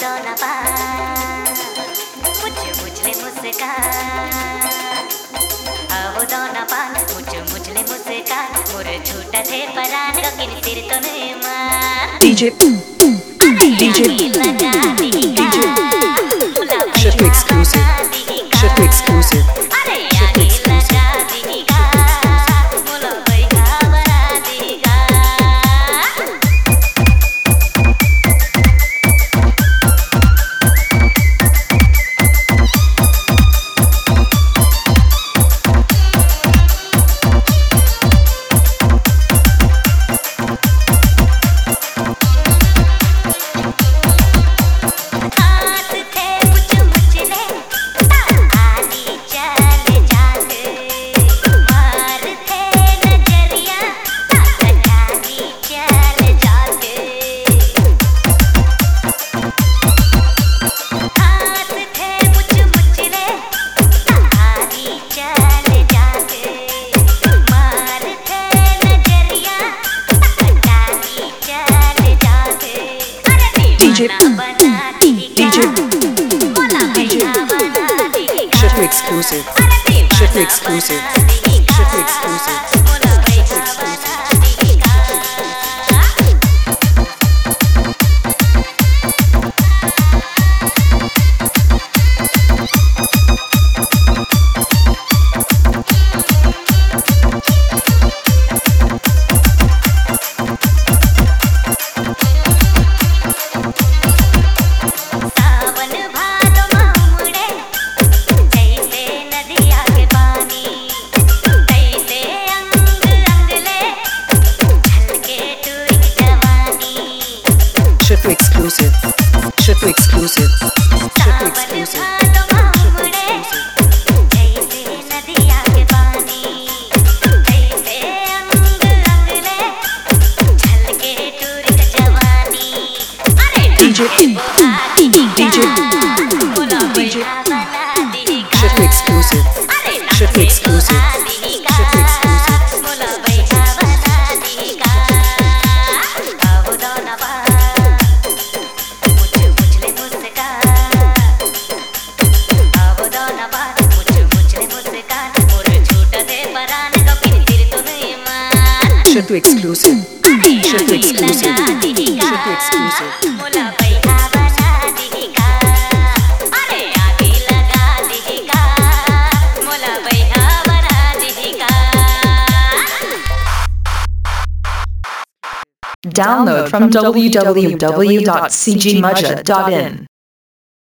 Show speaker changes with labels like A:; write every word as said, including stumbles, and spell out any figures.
A: दोना पान मुझ मुझले मुस्कान आवो दोना पान मुझ मुझले मुस्कान मोर झूठा थे परान रकिन सिर तो नहीं मान
B: DJ DJ DJ Shift exclusive Shift exclusive
A: अरे आगे लगा देगा मोला बैठा बना देगा
B: DJ DJ DJ Shift exclusive Shift exclusive Shift exclusive Shift exclusive Shift exclusive Shift exclusive Shift exclusive DJ DJ DJ Shift exclusive Shift exclusive Shift exclusive Shift exclusive Shift exclusive Shift exclusive
A: मोला बैठा बना देगा अरे आगे लगा देगा मोला बैठा बना देगा
B: Download from w w w dot c g mudja dot in